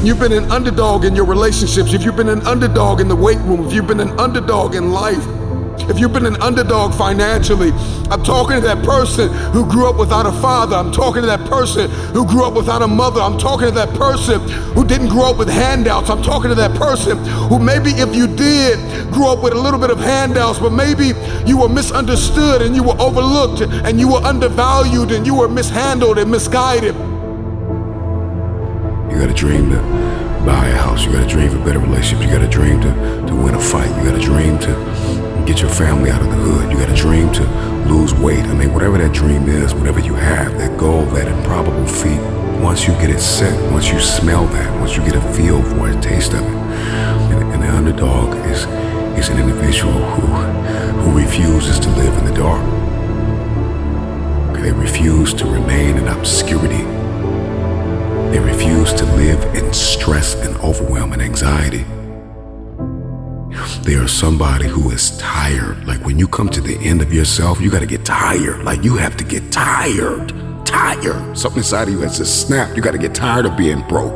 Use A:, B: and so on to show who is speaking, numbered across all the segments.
A: you've been an underdog in your relationships, if you've been an underdog in the weight room, if you've been an underdog in life, if you've been an underdog financially, I'm talking to that person who grew up without a father. I'm talking to that person who grew up without a mother. I'm talking to that person who didn't grow up with handouts. I'm talking to that person who maybe if you did grow up with a little bit of handouts, but maybe you were misunderstood and you were overlooked and you were undervalued and you were mishandled and misguided.
B: You got a dream to buy a house. You got a dream for better relationships. You got a dream to win a fight. You got a dream to get your family out of the hood. You got a dream to lose weight. I mean, whatever that dream is, whatever you have, that goal, that improbable feat, once you get it set, once you smell that, once you get a feel for it, a taste of it, and the underdog is an individual who refuses to live in the dark. They refuse to remain in obscurity. They refuse to live in stress and overwhelm and anxiety. They are somebody who is tired. Like when you come to the end of yourself, you got to get tired. Like you have to get tired. Something inside of you has to snap. You got to get tired of being broke.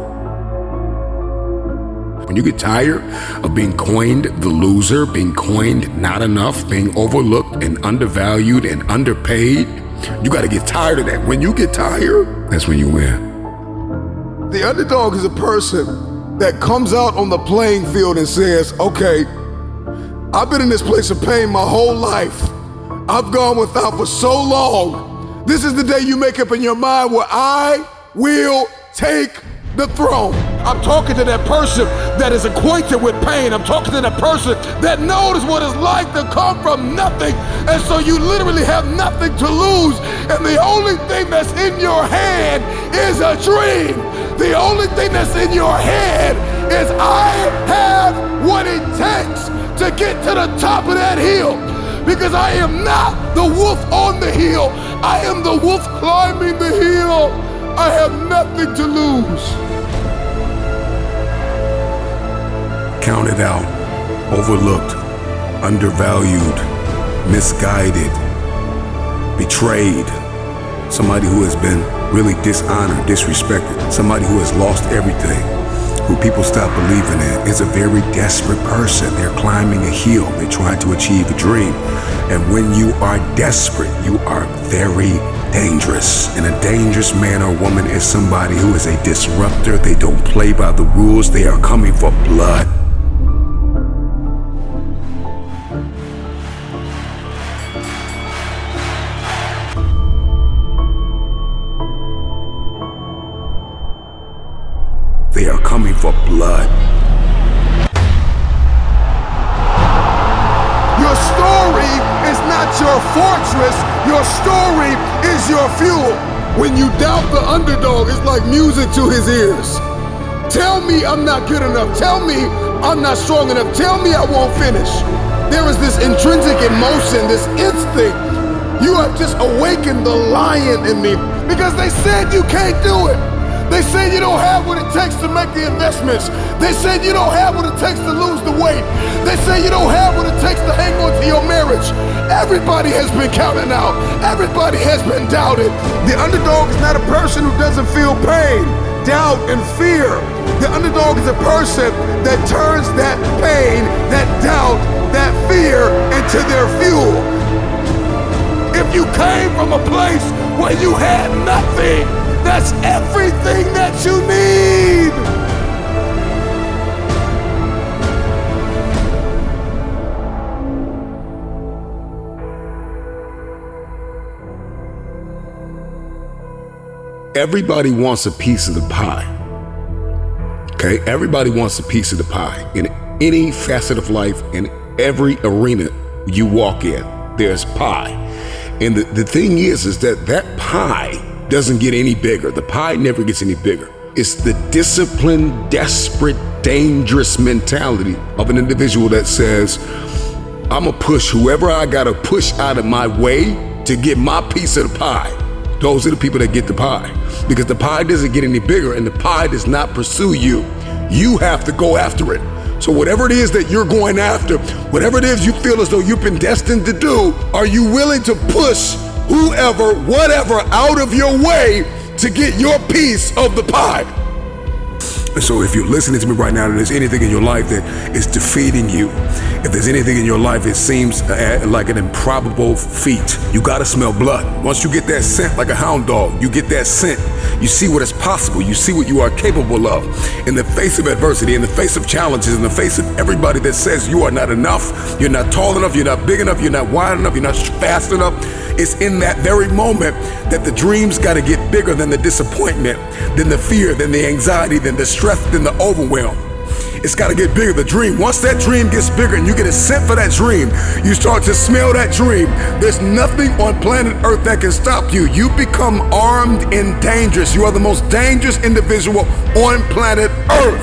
B: When you get tired of being coined the loser, being coined not enough, being overlooked and undervalued and underpaid, you got to get tired of that. When you get tired, that's when you win.
A: The underdog is a person that comes out on the playing field and says, okay, I've been in this place of pain my whole life. I've gone without for so long. This is the day you make up in your mind where I will take the throne. I'm talking to that person that is acquainted with pain. I'm talking to that person that knows what it's like to come from nothing. And so you literally have nothing to lose. And the only thing that's in your head is a dream. The only thing that's in your head is I have what it takes to get to the top of that hill. Because I am not the wolf on the hill. I am the wolf climbing the hill. I have nothing to lose.
B: Counted out, overlooked, undervalued, misguided, betrayed. Somebody who has been really dishonored, disrespected. Somebody who has lost everything, who people stop believing in, is a very desperate person. They're climbing a hill. They're trying to achieve a dream. And when you are desperate, you are very dangerous. And a dangerous man or woman is somebody who is a disruptor. They don't play by the rules. They are coming for blood. They are coming for blood.
A: Your story is not your fortress. Your story is your fuel. When you doubt the underdog, it's like music to his ears. Tell me I'm not good enough. Tell me I'm not strong enough. Tell me I won't finish. There is this intrinsic emotion, this instinct. You have just awakened the lion in me because they said you can't do it. They said you don't have what it takes to make the investments. They said you don't have what it takes to lose the weight. They say you don't have what it takes to hang on to your marriage. Everybody has been counted out. Everybody has been doubted. The underdog is not a person who doesn't feel pain, doubt, and fear. The underdog is a person that turns that pain, that doubt, that fear into their fuel. If you came from a place where you had nothing, that's everything that you need.
B: Everybody wants a piece of the pie. Okay? Everybody wants a piece of the pie. In any facet of life, in every arena you walk in, there's pie. And the thing is that pie doesn't get any bigger. The pie never gets any bigger. It's the disciplined, desperate, dangerous mentality of an individual that says, I'm gonna push whoever I gotta push out of my way to get my piece of the pie. Those are the people that get the pie. Because the pie doesn't get any bigger and the pie does not pursue you. You have to go after it. So whatever it is that you're going after, whatever it is you feel as though you've been destined to do, are you willing to push whoever, whatever, out of your way to get your piece of the pie? And so if you're listening to me right now and there's anything in your life that is defeating you, if there's anything in your life it seems like an improbable feat, you gotta smell blood. Once you get that scent like a hound dog, you get that scent, you see what is possible, you see what you are capable of. In the face of adversity, in the face of challenges, in the face of everybody that says you are not enough, you're not tall enough, you're not big enough, you're not wide enough, you're not fast enough, it's in that very moment that the dreams gotta get bigger than the disappointment, than the fear, than the anxiety, than the stress, than the overwhelm. It's gotta get bigger, the dream. Once that dream gets bigger and you get a scent for that dream, you start to smell that dream. There's nothing on planet Earth that can stop you. You become armed and dangerous. You are the most dangerous individual on planet Earth.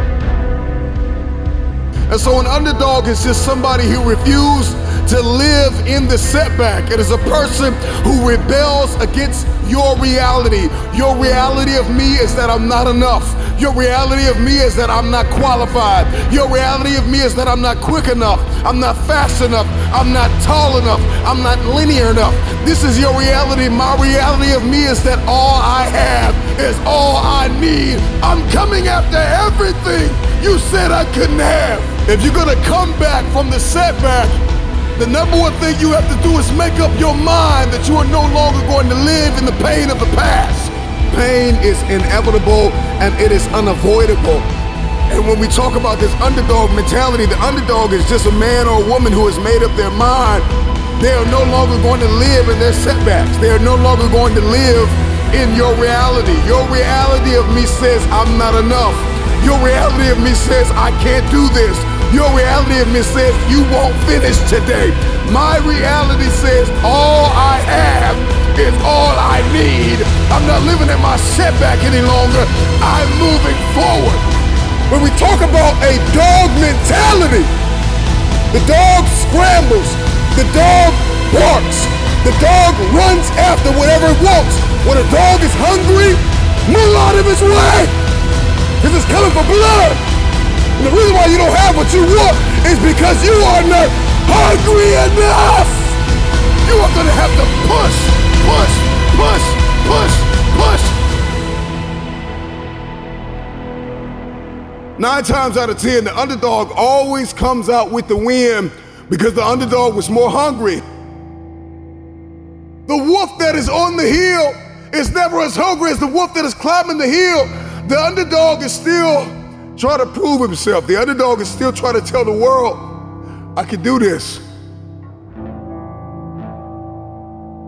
A: And so an underdog is just somebody who refused to live in the setback. It is a person who rebels against your reality. Your reality of me is that I'm not enough. Your reality of me is that I'm not qualified. Your reality of me is that I'm not quick enough. I'm not fast enough. I'm not tall enough. I'm not linear enough. This is your reality. My reality of me is that all I have is all I need. I'm coming after everything you said I couldn't have. If you're gonna come back from the setback, the number one thing you have to do is make up your mind that you are no longer going to live in the pain of the past. Pain is inevitable and it is unavoidable. And when we talk about this underdog mentality, the underdog is just a man or a woman who has made up their mind. They are no longer going to live in their setbacks. They are no longer going to live in your reality. Your reality of me says I'm not enough. Your reality of me says I can't do this. Your reality of me says you won't finish today. My reality says all I have is all I need. I'm not living in my setback any longer. I'm moving forward. When we talk about a dog mentality, the dog scrambles, the dog barks, the dog runs after whatever it wants. When a dog is hungry, move out of his way, because it's coming for blood. And the reason why you don't have what you want is because you are not hungry enough. You are gonna have to push, push, push, push, push. 9 times out of 10, the underdog always comes out with the win because the underdog was more hungry. The wolf that is on the hill is never as hungry as the wolf that is climbing the hill. The underdog is still trying to prove himself. The underdog is still trying to tell the world, I can do this.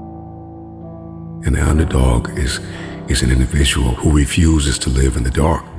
B: And the underdog is an individual who refuses to live in the dark.